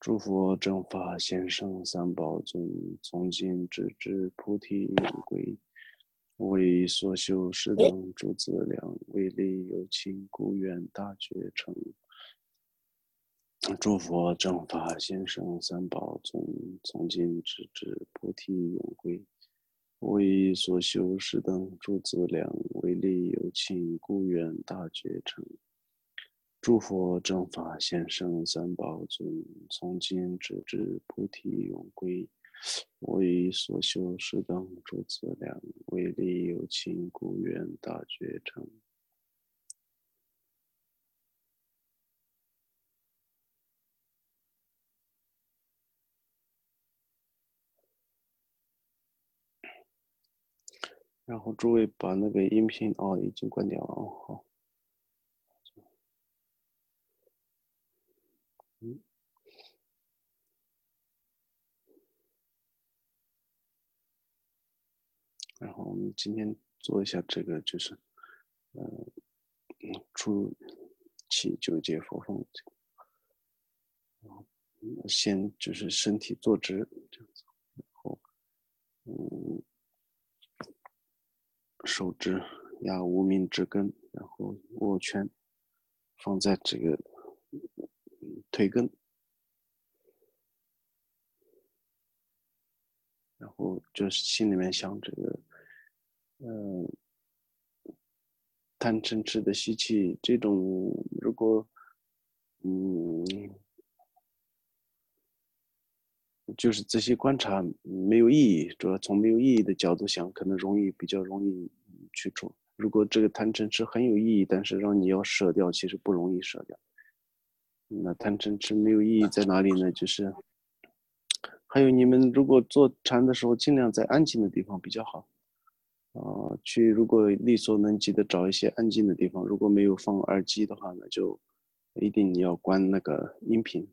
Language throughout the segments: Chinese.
诸佛正法贤圣三宝尊，从今直至菩提永归。为所修是等诸资粮，为利有情，故愿大觉成。诸佛正法贤圣三宝尊，从今直至菩提永归。为所修是等诸资粮，为利有情，故愿大觉成。诸佛正法贤圣三宝尊，从今直至菩提永归。为所修是等诸资粮，为利有情，故愿大觉成。然后诸位把那个音频已经关掉了好。然后我们今天做一下这个，就是初起九节佛风，先就是身体坐直这样子，然后手指压无名指根，然后握拳放在这个腿根，然后就是心里面想这个贪嗔痴的习气，这种如果就是这些观察没有意义，主要从没有意义的角度想，可能比较容易去做。如果这个贪嗔痴很有意义，但是让你要舍掉，其实不容易舍掉。那贪嗔痴没有意义在哪里呢？就是还有你们如果坐禅的时候，尽量在安静的地方比较好。如果力所能及的找一些安静的地方，如果没有放耳机的话呢，就一定你要关那个音频。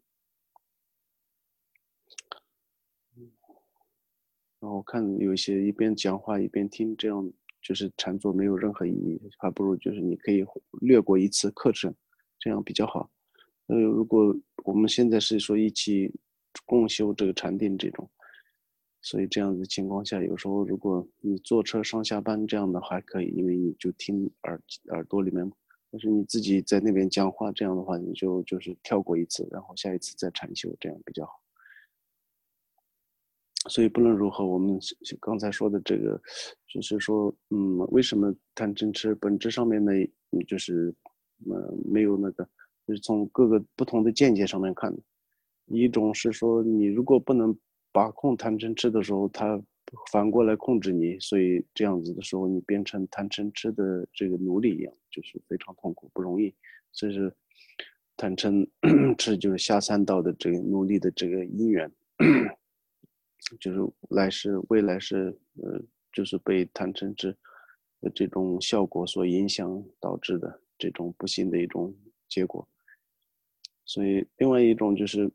然后我看有一些一边讲话一边听，这样就是禅坐没有任何意义，还不如就是你可以略过一次课程，这样比较好。如果我们现在是说一起共修这个禅定这种，所以这样的情况下，有时候如果你坐车上下班这样的还可以，因为你就听耳朵里面，但是你自己在那边讲话，这样的话你就是跳过一次，然后下一次再禅修，这样比较好。所以不论如何，我们刚才说的这个，就是说，为什么贪嗔痴本质上面呢，就是没有那个，就是从各个不同的见解上面看的。一种是说，你如果不能把控贪嗔痴的时候，它反过来控制你，所以这样子的时候，你变成贪嗔痴的这个奴隶一样，就是非常痛苦，不容易。这是贪嗔痴就是下三道的这个奴隶的这个因缘。就是未来是就是被贪嗔痴的这种效果所影响导致的这种不幸的一种结果。所以另外一种就是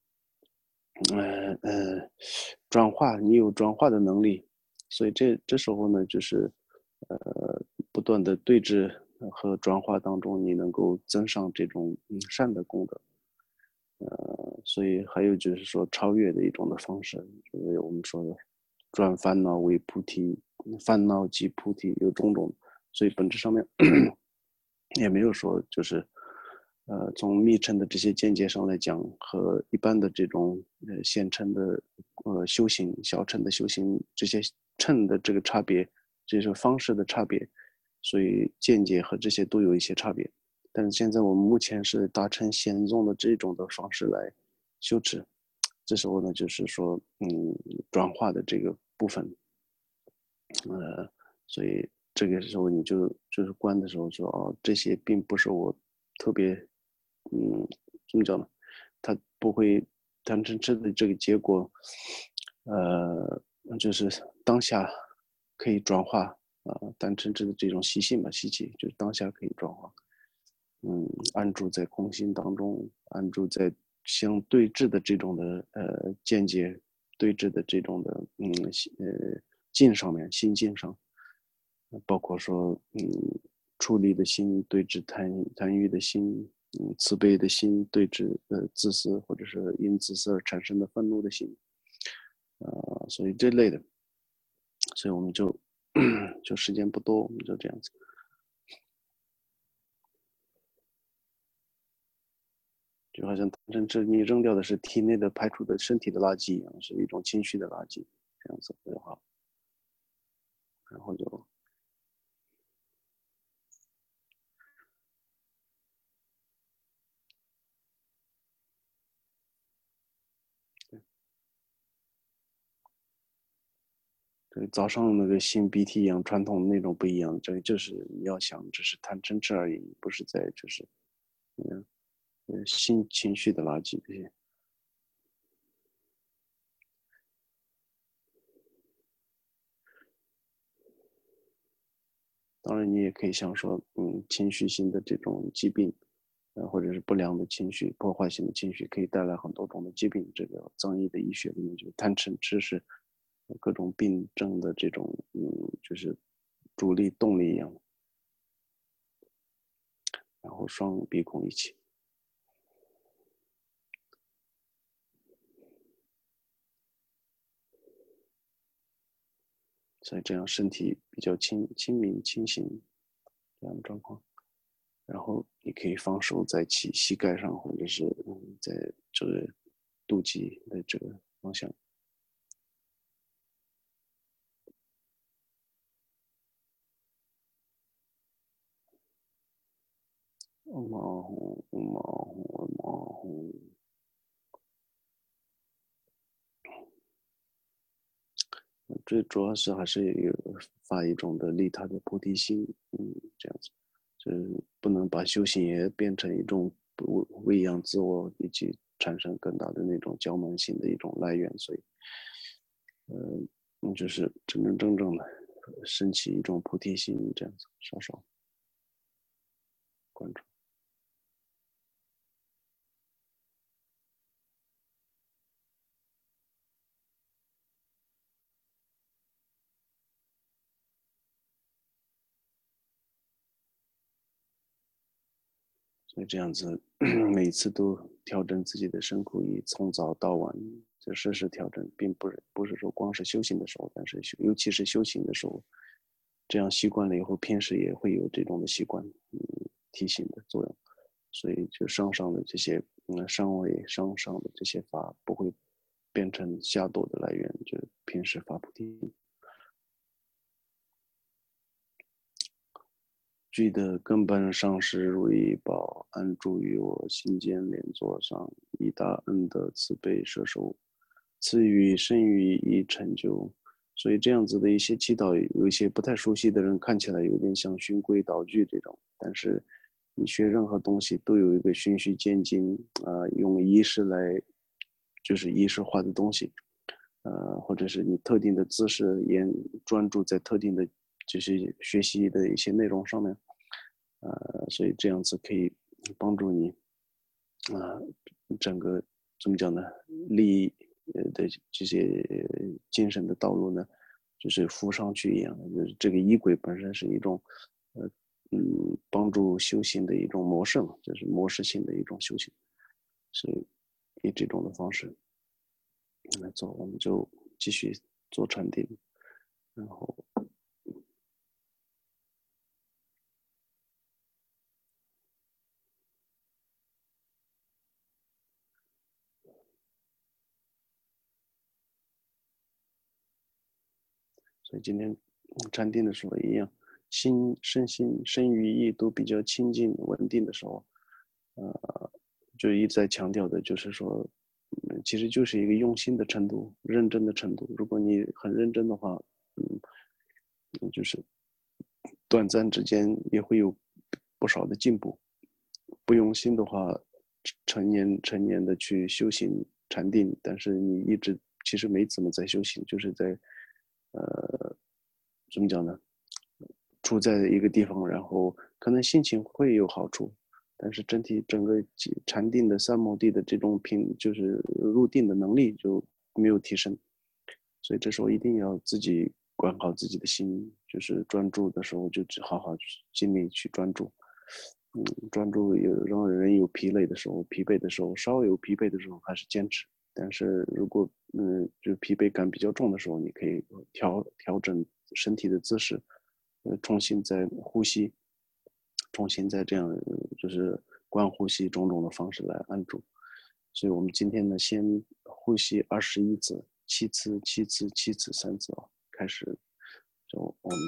转化，你有转化的能力，所以这时候呢，就是不断的对峙和转化当中，你能够增上这种善的功德。所以还有就是说超越的一种的方式，就是我们说的转烦恼为菩提，烦恼即菩提，有种种，所以本质上面也没有说就是从密乘的这些见解上来讲，和一般的这种显乘的修行、小乘的修行这些乘的这个差别，这是方式的差别，所以见解和这些都有一些差别。但是现在我们目前是达成显宗的这种的方式来修持，这时候呢，就是说，转化的这个部分，所以这个时候你就是观的时候说，这些并不是我特别，怎么讲呢？它不会贪嗔痴的这个结果，就是当下可以转化贪嗔痴的这种习性吧，习气就是当下可以转化。安住在空心当中，安住在相对峙的这种的见解对峙的这种的境上面，心境上，包括说出离的心对峙贪欲的心， 慈悲的心对峙自私，或者是因自私而产生的愤怒的心，所以这类的，所以我们就时间不多，我们就这样子。就好像贪嗔你扔掉的是体内的排出的身体的垃圾一样，是一种情绪的垃圾，这样子的话，然后就对早上那个擤鼻涕一样传统的那种不一样，这就是你要想只是贪嗔痴而已，不是在就是心情绪的垃圾这些。当然，你也可以想说，情绪性的这种疾病，或者是不良的情绪、破坏性的情绪，可以带来很多种的疾病。这个藏医的医学里面就贪嗔痴是各种病症的这种，就是主力动力一样，然后双鼻孔一起，所以这样身体比较清明清醒这样的状况。然后你可以放手在膝盖上，或者是在这个肚脐的这个方向。最主要是还是有发一种的利他的菩提心，这样子，就是不能把修行也变成一种喂养自我，以及产生更大的那种骄慢性的一种来源，所以，就是真正的升起一种菩提心，这样子，稍稍关注。所以这样子，每次都调整自己的身口意，从早到晚就时时调整，并不是说光是修行的时候，但是尤其是修行的时候，这样习惯了以后，平时也会有这种的习惯，提醒的作用。所以就上的这些，上位上的这些法不会变成下堕的来源，就是平时发菩提。具的根本上是如意宝，安住于我心间莲座上，以大恩德慈悲摄受，赐予生于一成就。所以这样子的一些祈祷，有一些不太熟悉的人看起来有点像循规蹈矩这种，但是你学任何东西都有一个循序渐进，用仪式来，就是仪式化的东西，或者是你特定的姿势，也专注在特定的这些学习的一些内容上面，所以这样子可以帮助你，整个怎么讲呢，利益的这些精神的道路呢，就是扶上去一样的，就是这个仪轨本身是一种，帮助修行的一种模式嘛，就是模式性的一种修行，所以以这种的方式来做，我们就继续做禅定，然后所以今天禅定的时候一样，身心身语意都比较清净稳定的时候，就一再强调的就是说，其实就是一个用心的程度，认真的程度。如果你很认真的话，就是短暂之间也会有不少的进步。不用心的话，成年的去修行禅定，但是你一直其实没怎么在修行，就是在怎么讲呢？处在一个地方，然后可能心情会有好处，但是整个禅定的三摩地的这种就是入定的能力就没有提升，所以这时候一定要自己管好自己的心，就是专注的时候就只好好尽力去专注， 专注让人有疲累的时候，疲惫的时候，稍微有疲惫的时候还是坚持。但是如果就疲惫感比较重的时候，你可以调整身体的姿势，重新再呼吸，重新再这样就是观呼吸种种的方式来按住。所以我们今天呢，先呼吸21次，7次、7次、7次、3次啊，开始就我们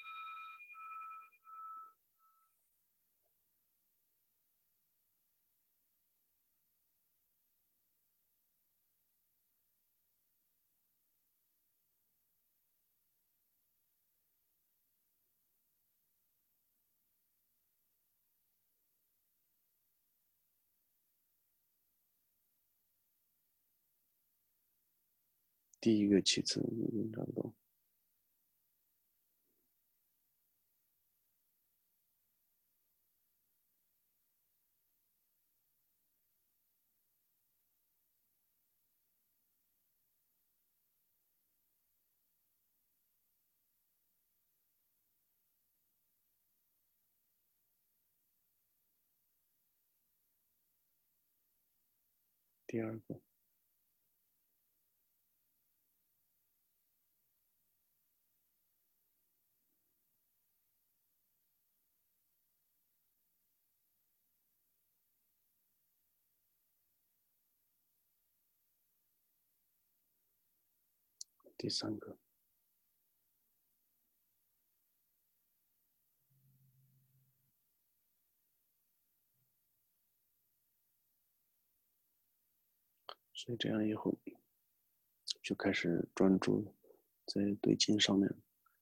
第一个7次，差不多。第二个，第三个，所以这样以后就开始专注在对劲上面。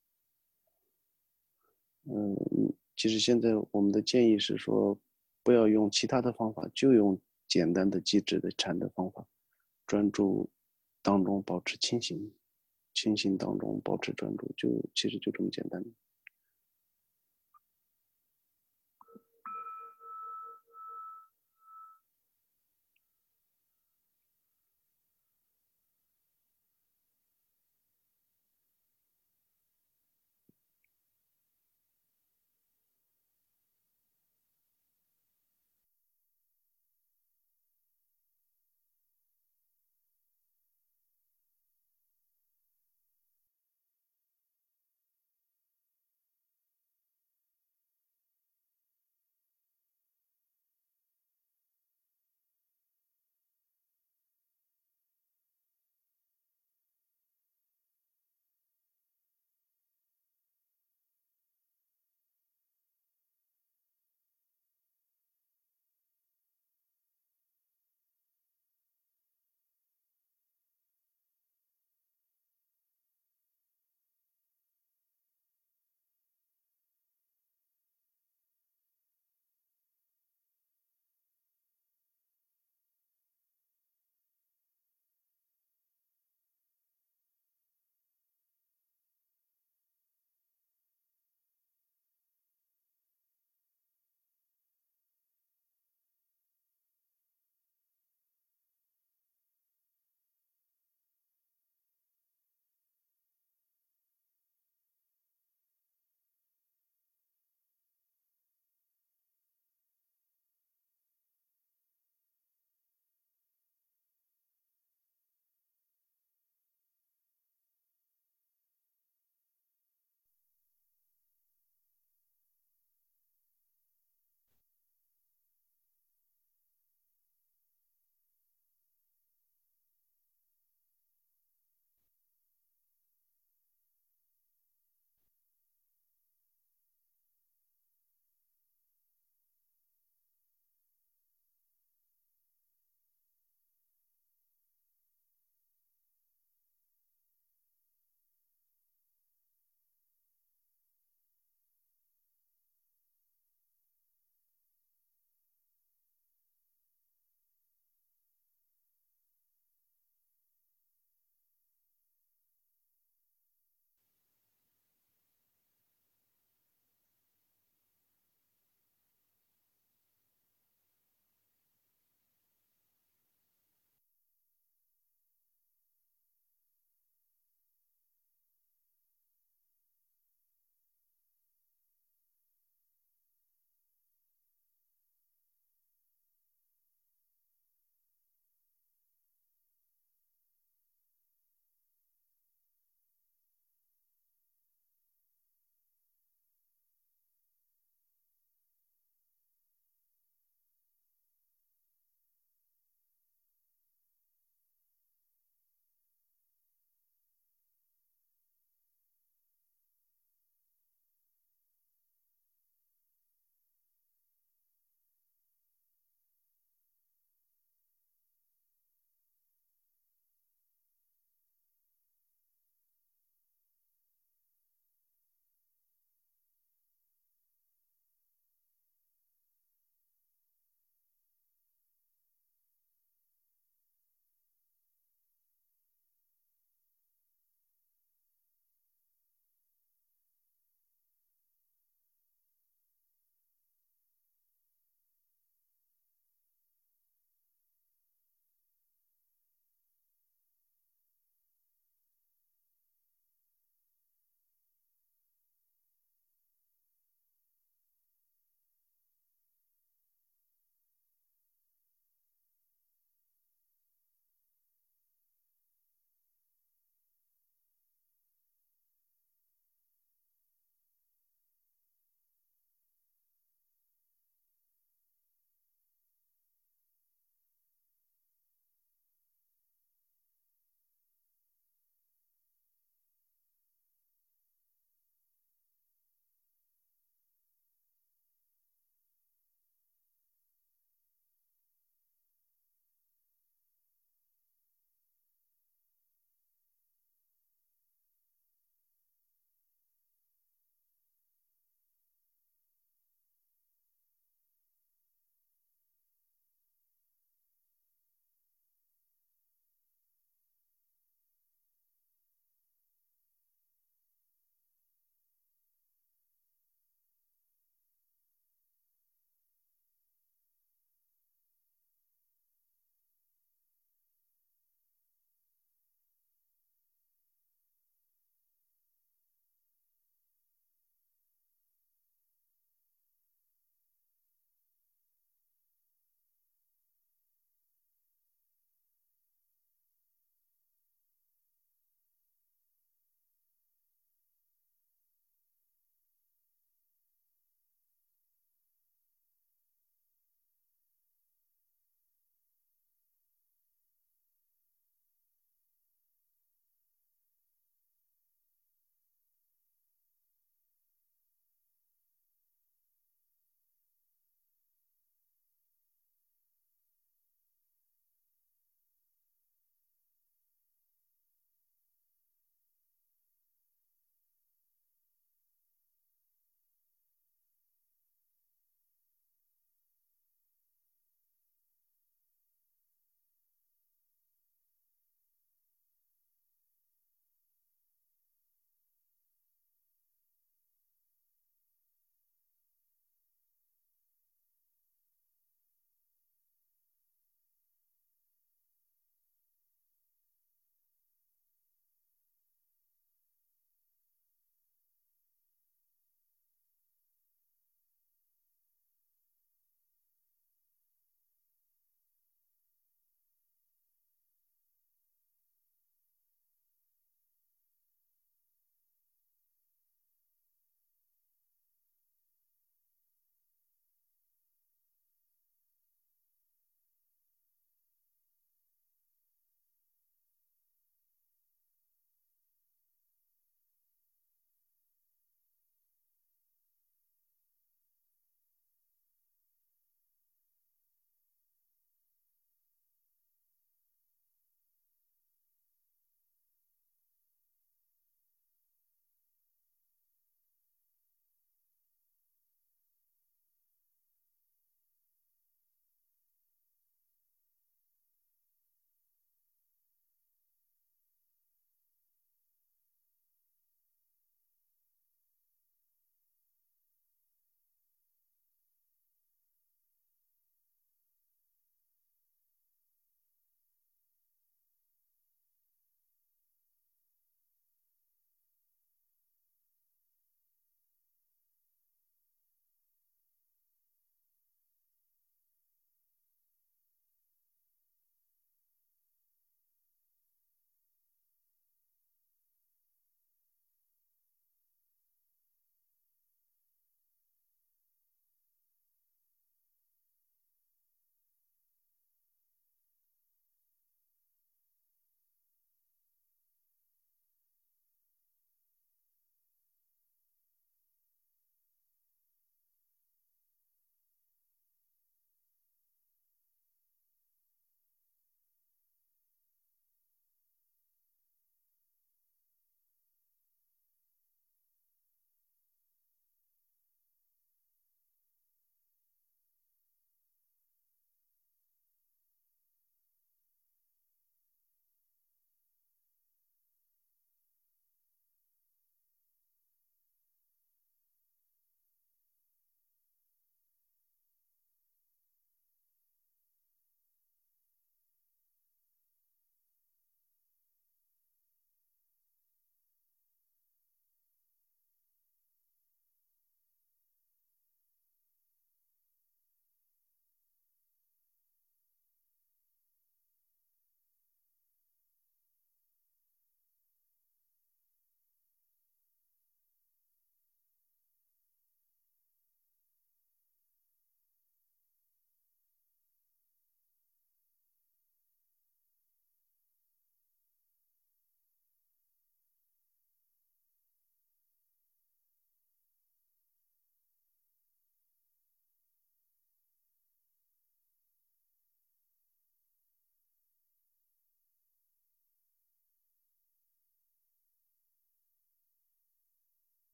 其实现在我们的建议是说，不要用其他的方法，就用简单的机制的禅的方法，专注当中保持清醒，清醒当中保持专注，其实就这么简单。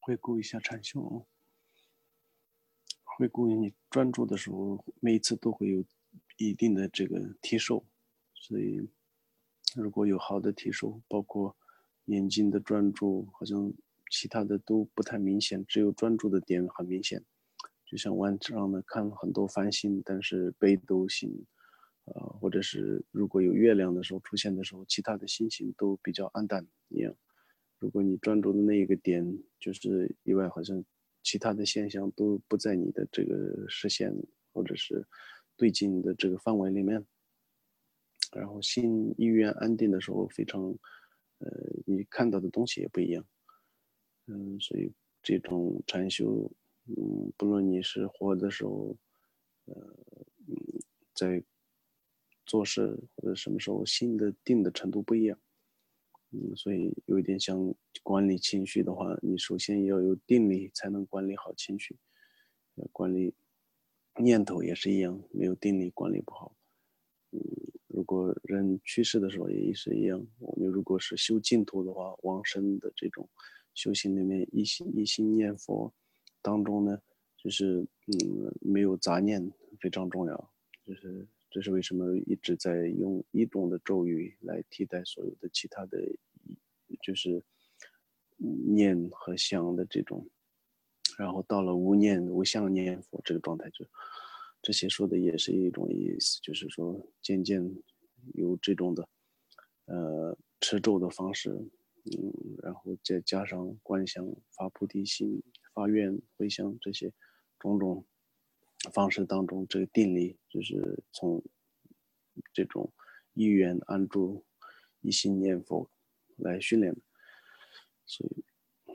回顾一下禅修，回顾你专注的时候，每一次都会有一定的这个提手，所以如果有好的提手，包括眼睛的专注，好像其他的都不太明显，只有专注的点很明显。就像晚上呢看很多繁星，但是北斗星，或者是如果有月亮的时候出现的时候，其他的星星都比较暗淡一样。如果你专注的那一个点就是意外，好像其他的现象都不在你的这个视线或者是对镜的这个范围里面，然后心意愿安定的时候，非常，你看到的东西也不一样，所以这种禅修，不论你是活的时候，呃，在做事或者什么时候，心的定的程度不一样。所以有一点像管理情绪的话，你首先要有定力，才能管理好情绪。管理念头也是一样，没有定力管理不好。如果人去世的时候也是一样，我们如果是修净土的话，往生的这种修行里面，一心念佛当中呢，就是没有杂念非常重要，就是这是为什么一直在用一种的咒语来替代所有的其他的，就是念和想的这种，然后到了无念无相念佛这个状态，就这些说的也是一种意思，就是说渐渐有这种的持咒的方式，然后再加上观想、发菩提心、发愿、回向这些种种方式当中，这个定力就是从这种意愿安住、一心念佛来训练的。所以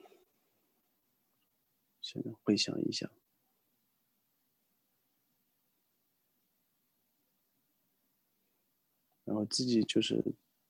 现在回想一下，然后自己就是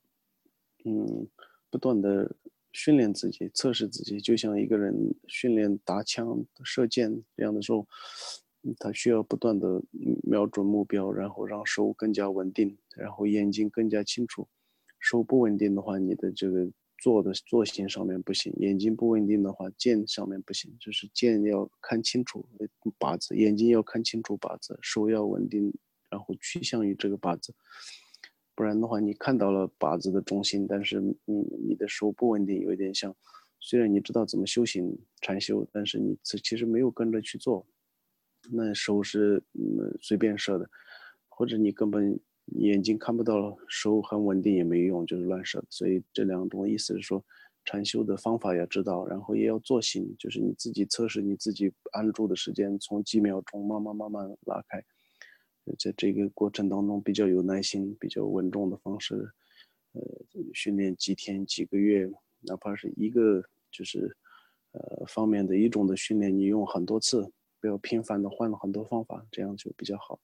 不断的训练自己，测试自己，就像一个人训练打枪、射箭这样的时候，他需要不断的瞄准目标，然后让手更加稳定，然后眼睛更加清楚。手不稳定的话，你的这个做型上面不行；眼睛不稳定的话，箭上面不行。就是箭要看清楚靶子，眼睛要看清楚靶子，手要稳定，然后趋向于这个靶子。不然的话，你看到了靶子的中心，但是你的手不稳定，有一点像，虽然你知道怎么修行禅修，但是你其实没有跟着去做，那手是随便射的，或者你根本眼睛看不到了，手很稳定也没用，就是乱射的。所以这两种意思是说，禅修的方法要知道，然后也要做心，就是你自己测试你自己安住的时间，从几秒钟慢慢拉开。在这个过程当中比较有耐心、比较稳重的方式，训练几天、几个月，哪怕是一个就是方面的一种的训练，你用很多次，不要频繁的换了很多方法，这样就比较好。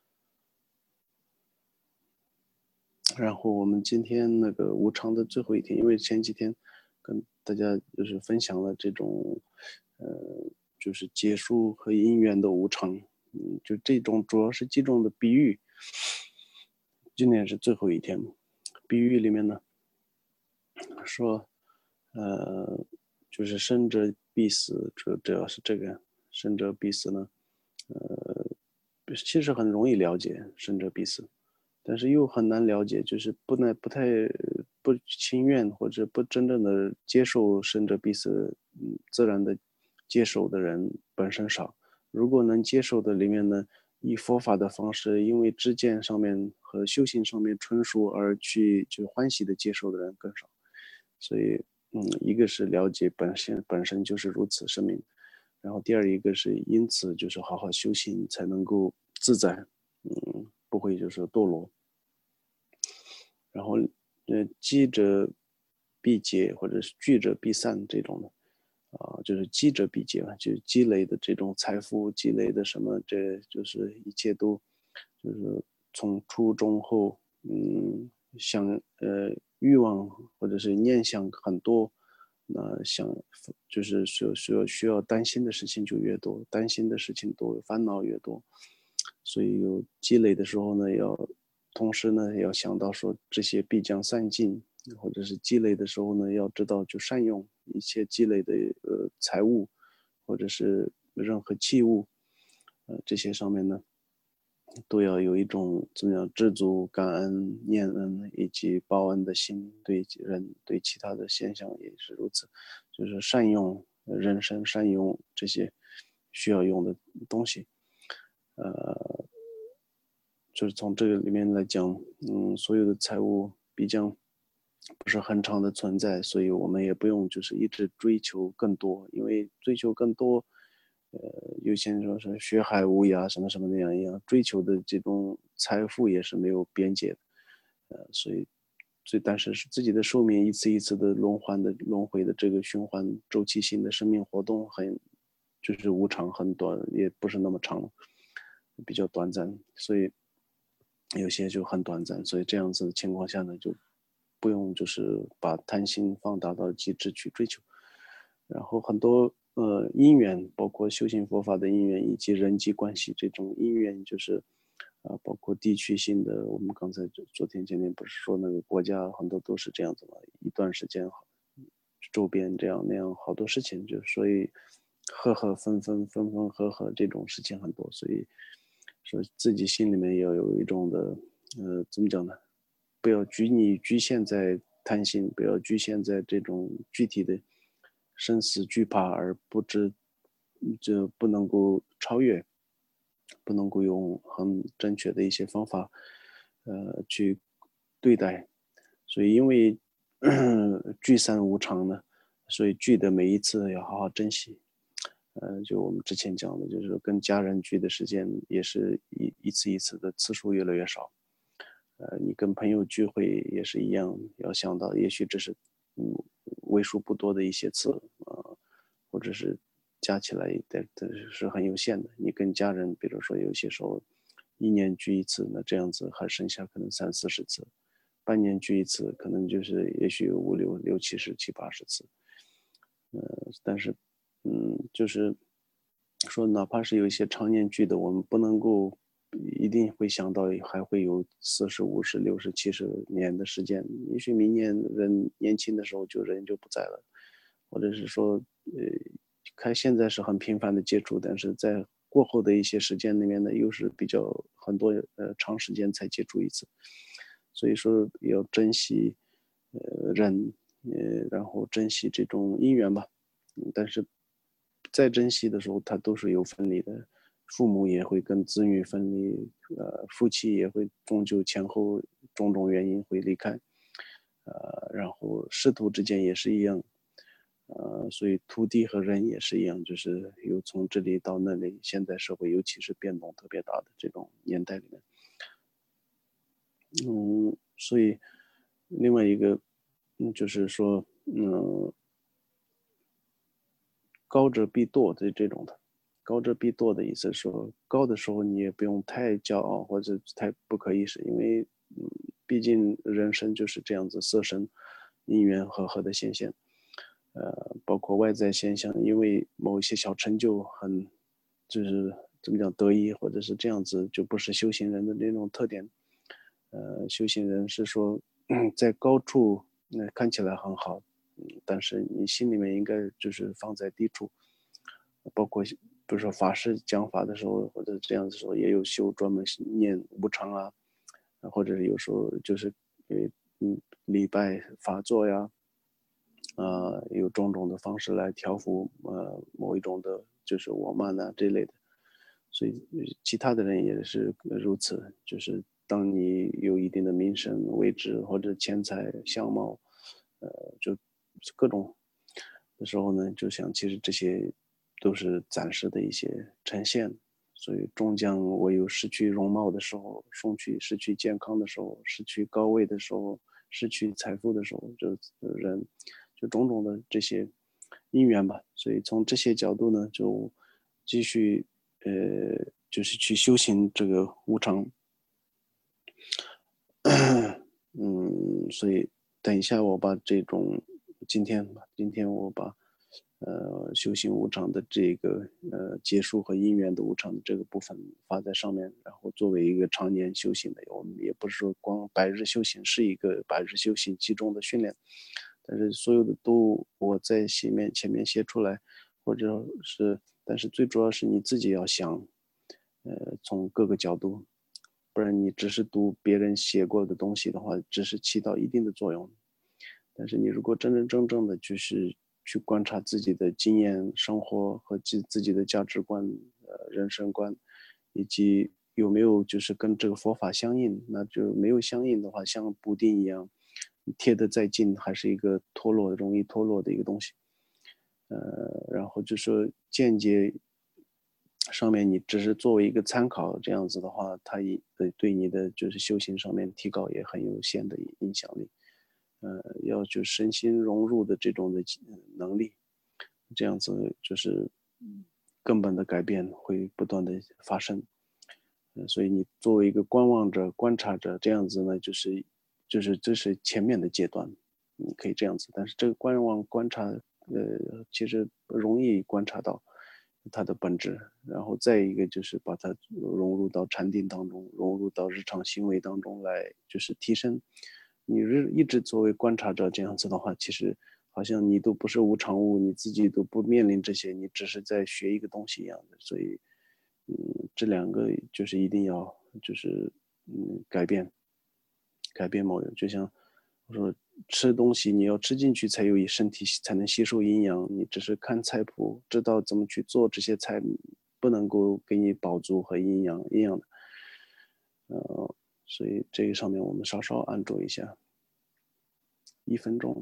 然后我们今天那个无常的最后一天，因为前几天跟大家就是分享了这种，呃，就是结束和因缘的无常，就这种主要是几种的比喻。今天是最后一天，比喻里面呢说，呃，就是生者必死，主要是这个生者必死呢，其实很容易了解生者必死，但是又很难了解，就是不太不情愿或者不真正的接受生者必死，自然的接受的人本身少。如果能接受的里面呢，以佛法的方式，因为知见上面和修行上面纯熟而去就欢喜的接受的人更少。所以，一个是了解本身就是如此生命，然后第二一个是因此就是好好修行才能够自在，不会就是堕落。然后，积者必结，或者是聚者必散这种的，就是积者必结吧，就是积累的这种财富，积累的什么，这就是一切都就是从初中后，想欲望或者是念想很多，那想就是需要担心的事情就越多，担心的事情多，烦恼越多，所以有积累的时候呢，同时呢要想到说这些必将散尽，或者是积累的时候呢，要知道就善用一切积累的财物或者是任何器物，这些上面呢，都要有一种怎么样知足、感恩、念恩以及报恩的心，对人对其他的现象也是如此，就是善用人生，善用这些需要用的东西，就是从这个里面来讲，所有的财物必将不是很长的存在，所以我们也不用就是一直追求更多，因为追求更多，有些人说是学海无涯什么什么那样一样，追求的这种财富也是没有边界的，但是自己的寿命一次一次的轮回的这个循环周期性的生命活动就是无常很短，也不是那么长，比较短暂，所以有些就很短暂，所以这样子的情况下呢，就不用就是把贪心放大到极致去追求。然后很多因缘，包括修行佛法的因缘，以及人际关系这种因缘，就是包括地区性的。我们刚才昨天前天不是说那个国家很多都是这样子嘛，一段时间周边这样那样好多事情，就所以分分合合这种事情很多，所以说自己心里面要有一种的怎么讲呢？不要局限在贪心，不要局限在这种具体的生死惧怕，而就不能够超越，不能够用很正确的一些方法，去对待。所以因为聚散无常呢，所以聚的每一次要好好珍惜。就我们之前讲的，就是跟家人聚的时间也是一次一次的次数越来越少。你跟朋友聚会也是一样，要想到也许这是为数不多的一些次，或者是加起来的是很有限的。你跟家人，比如说有些时候一年聚一次，那这样子还剩下可能三四十次，半年聚一次，可能就是也许有六七十七八十次。但是就是说，哪怕是有一些常年聚的，我们不能够一定会想到还会有40、50、60、70年的时间。也许明年人年轻的时候人就不在了，或者是说，看现在是很频繁的接触，但是在过后的一些时间里面呢，又是比较很多长时间才接触一次，所以说要珍惜人，然后珍惜这种姻缘吧。但是再珍惜的时候，它都是有分离的，父母也会跟子女分离，夫妻也会终究前后种种原因会离开，然后师徒之间也是一样，所以土地和人也是一样，就是有从这里到那里，现代社会尤其是变动特别大的这种年代里面，所以另外一个，就是说，高者必堕的这种的，高者必堕的意思是说，高的时候你也不用太骄傲或者太不可一世，因为毕竟人生就是这样子，色身因缘和合的显现，包括外在现象，因为某一些小成就就是怎么讲得意或者是这样子，就不是修行人的那种特点。修行人是说，在高处看起来很好，但是你心里面应该就是放在低处，包括比如说法师讲法的时候，或者这样子说，也有专门念无常啊，或者有时候就是礼拜法座呀，有种种的方式来调伏某一种的，就是我慢呐这类的，所以其他的人也是如此，就是当你有一定的名声、位置或者钱财、相貌，就各种的时候呢，就想其实这些都是暂时的一些呈现，所以终将唯有失去容貌的时候，失去健康的时候，失去高位的时候，失去财富的时候，人就种种的这些因缘吧。所以从这些角度呢，就继续就是去修行这个无常。所以等一下我把这种今天我把修行无常的这个结束和因缘的无常的这个部分发在上面，然后作为一个常年修行的，我们也不是说光百日修行是一个百日修行集中的训练，但是所有的都我在前面写出来， 或者是，但是最主要是你自己要想，从各个角度，不然你只是读别人写过的东西的话，只是起到一定的作用。但是你如果真真正正的就是去观察自己的经验、生活和自己的价值观、人生观，以及有没有就是跟这个佛法相应，那就没有相应的话，像补丁一样，贴得再近，还是一个容易脱落的一个东西。然后就说间接上面你只是作为一个参考，这样子的话，它也对你的就是修行上面提高也很有限的影响力。要就身心融入的这种的能力，这样子就是根本的改变会不断的发生。所以你作为一个观望者、观察者，这样子呢，就是这是前面的阶段，你可以这样子。但是这个观望观察，其实不容易观察到它的本质。然后再一个就是把它融入到禅定当中，融入到日常行为当中来，就是提升。你一直作为观察者这样子的话，其实好像你都不是无常物，你自己都不面临这些，你只是在学一个东西一样的。所以，这两个就是一定要就是改变某人，就像我说吃东西你要吃进去才有身体才能吸收营养，你只是看菜谱知道怎么去做这些菜，不能够给你饱足和营养的。所以这个上面我们稍稍按住一下1分钟。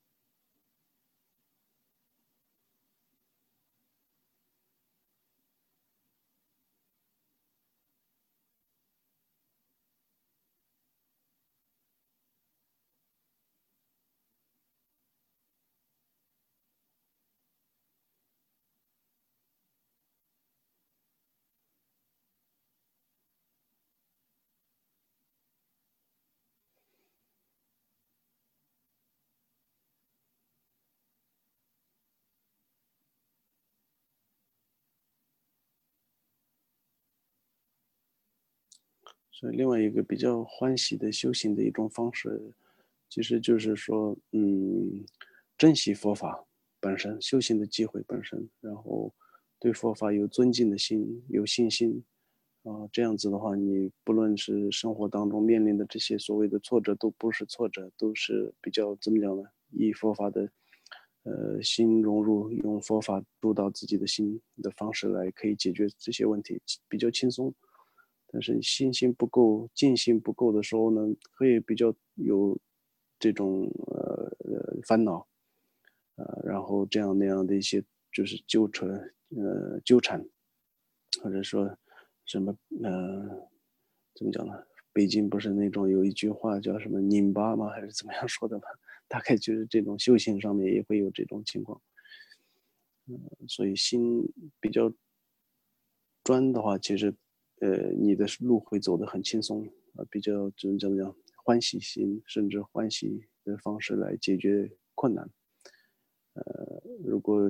所以另外一个比较欢喜的修行的一种方式，其实就是说，珍惜佛法本身，修行的机会本身，然后对佛法有尊敬的心，有信心，这样子的话，你不论是生活当中面临的这些所谓的挫折，都不是挫折，都是比较怎么讲呢？以佛法的，心融入，用佛法主导自己的心的方式来可以解决这些问题，比较轻松。但是信心不够、尽心不够的时候呢，会比较有这种烦恼，然后这样那样的一些就是纠缠，或者说什么怎么讲呢？北京不是那种有一句话叫什么拧巴吗？还是怎么样说的吧？大概就是这种修行上面也会有这种情况。所以心比较专的话，其实你的路会走得很轻松，比较怎么讲，欢喜心，甚至欢喜的方式来解决困难。如果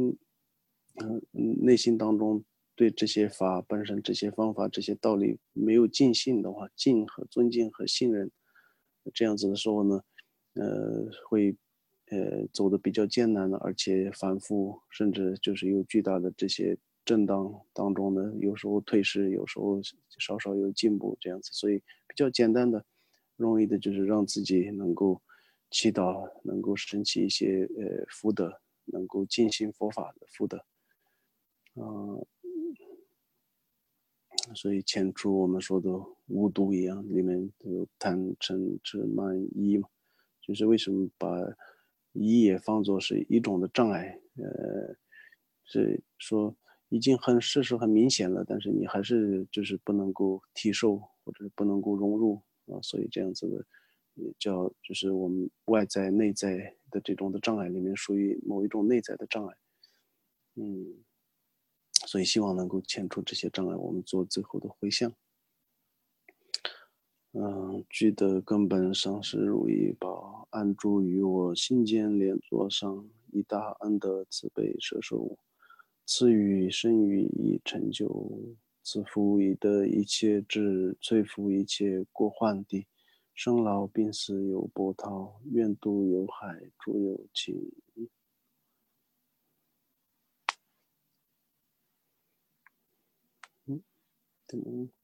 内心当中对这些法本身、这些方法、这些道理没有尽信的话，敬和尊敬和信任，这样子的时候呢，会走的比较艰难的，而且反复，甚至就是有巨大的这些震荡当中呢，有时候退失，有时候稍稍有进步这样子，所以比较简单的、容易的就是让自己能够祈祷，能够升起一些福德，能够进行佛法的福德。所以前出我们说的无毒一样，里面都有贪嗔痴慢疑嘛，就是为什么把疑也放作是一种的障碍？是说已经事实很明显了，但是你还是就是不能够提受或者不能够融入所以这样子的也叫就是我们外在内在的这种的障碍里面属于某一种内在的障碍。嗯，所以希望能够牵出这些障碍，我们做最后的回向。具得根本上师如意宝，安住于我心间莲座上，以大恩德慈悲摄受我，赐予生育以成就，赐福以得一切智，摧伏一切过患地，生老病死有波涛，愿度有海诸有情。 可能